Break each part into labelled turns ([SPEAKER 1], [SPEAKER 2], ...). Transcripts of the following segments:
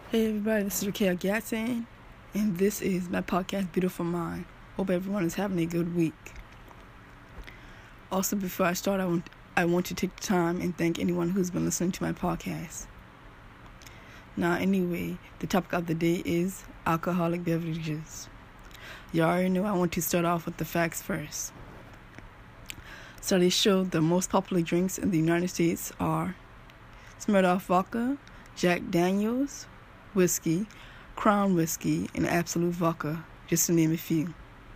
[SPEAKER 1] Hey everybody, this is Raquel Gatson, and this is my podcast, Beautiful Mind. Hope everyone is having a good week. Also, before I start, I want to take the time and thank anyone who's been listening to my podcast. Now, anyway, the topic of the day is alcoholic beverages. You already know I want to start off with the facts first. Studies show the most popular drinks in the United States are Smirnoff Vodka, Jack Daniels, whiskey, Crown whiskey, and Absolut vodka, just to name a few.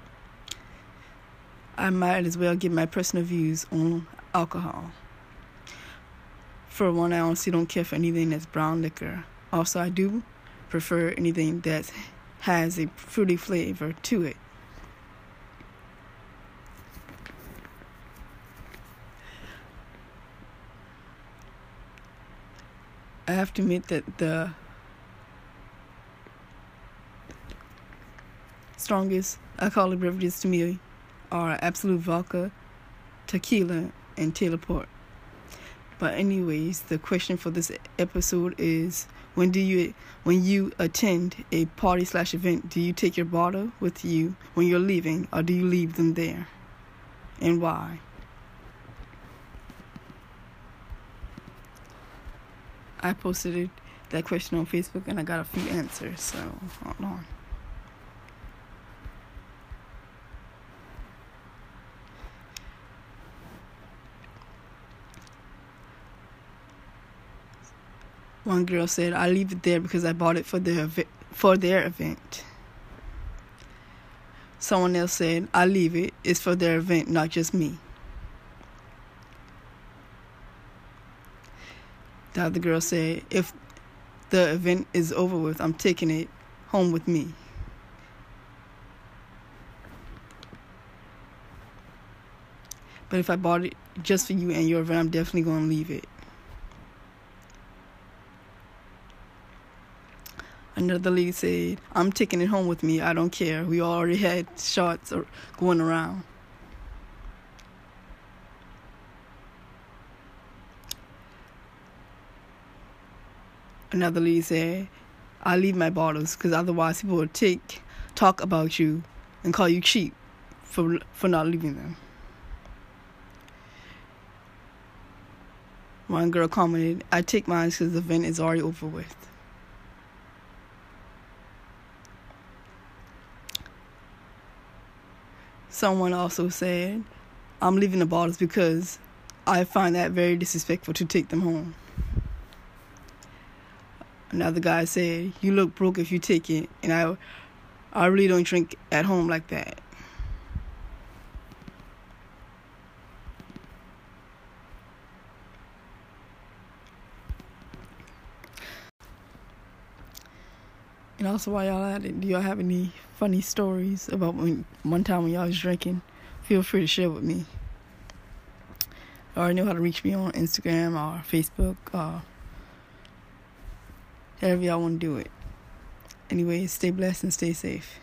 [SPEAKER 1] I might as well give my personal views on alcohol. For one, I honestly don't care for anything that's brown liquor. Also, I do prefer anything that has a fruity flavor to it. I have to admit that the strongest alcoholic beverages to me are Absolut vodka, tequila, and Taylor Port. But anyways, the question for this episode is, when you attend a party/event, do you take your bottle with you when you're leaving, or do you leave them there? And why? I posted that question on Facebook and I got a few answers, so hold on. One girl said, I leave it there because I bought it for their event. Someone else said, I leave it. It's for their event, not just me. The other girl said, if the event is over with, I'm taking it home with me. But if I bought it just for you and your event, I'm definitely going to leave it. Another lady said, I'm taking it home with me. I don't care. We already had shots going around. Another lady said, I leave my bottles because otherwise people will talk about you and call you cheap for not leaving them. One girl commented, I take mine because the event is already over with. Someone also said, I'm leaving the bottles because I find that very disrespectful to take them home. Another guy said, you look broke if you take it, and I really don't drink at home like that. And also, while y'all at it, do y'all have any funny stories about one time when y'all was drinking? Feel free to share with me. You already know how to reach me on Instagram or Facebook or however y'all want to do it. Anyway, stay blessed and stay safe.